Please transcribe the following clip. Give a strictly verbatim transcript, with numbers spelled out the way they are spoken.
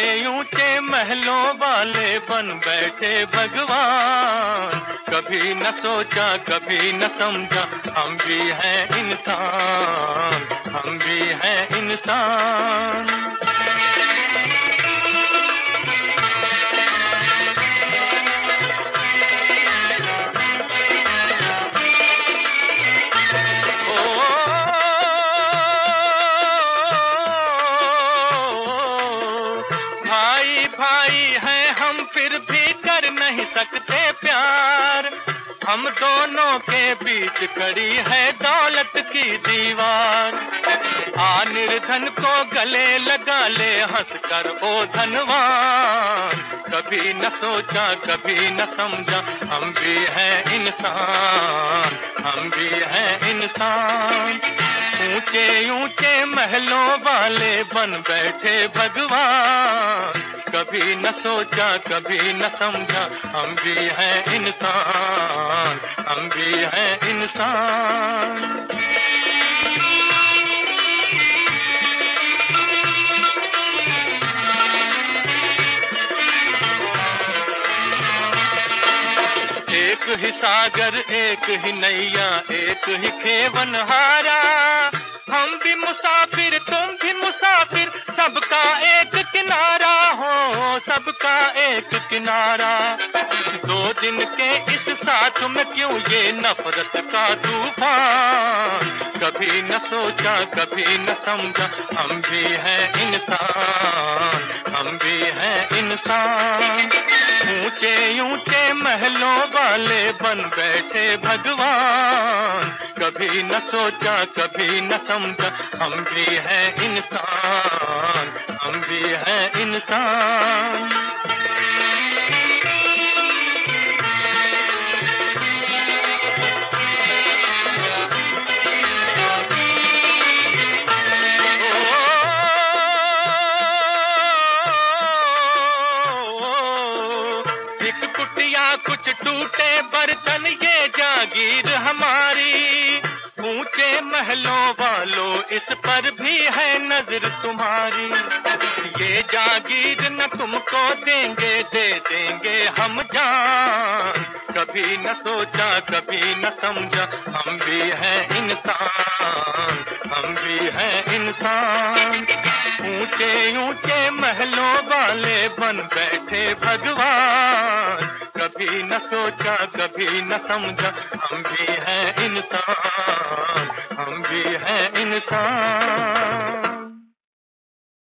ऊंचे महलों वाले बन बैठे भगवान। कभी न सोचा कभी न समझा हम भी हैं इंसान, हम भी हैं इंसान। भाई भाई हैं हम फिर भी कर नहीं सकते प्यार। हम दोनों के बीच खड़ी है दौलत की दीवार। आ निर्धन को गले लगा ले हंस कर ओ धनवान। कभी न सोचा कभी न समझा हम भी हैं इंसान, हम भी हैं इंसान। ऊंचे ऊंचे महलों वाले बन बैठे भगवान। कभी न सोचा कभी न समझा हम भी हैं इंसान, हम भी हैं इंसान। एक ही सागर एक ही नैया एक ही खेवनहारा। हम भी मुसाफिर तुम भी मुसाफिर सबका एक किनारा हो, सबका एक किनारा। दो दिन के इस साथ में क्यों ये नफरत का तूफान। कभी न सोचा कभी न समझा हम भी हैं इंसान, हम भी हैं इंसान। ऊंचे ऊंचे महलों वाले बन बैठे भगवान। कभी न सोचा कभी न समझा हम भी हैं इंसान, हम भी हैं इंसान। एक कुटिया कुछ टूटे बर्तन ये जागीर हमारी। ऊंचे महलों वालों इस पर भी है नजर तुम्हारी। ये जागीर न तुमको देंगे दे देंगे हम जान। कभी न सोचा कभी न समझा हम भी हैं इंसान, हम भी हैं इंसान। ऊंचे ऊंचे महलों वाले बन बैठे भगवान। कभी न सोचा कभी न समझा हम भी हैं इंसान, हम भी हैं इंसान।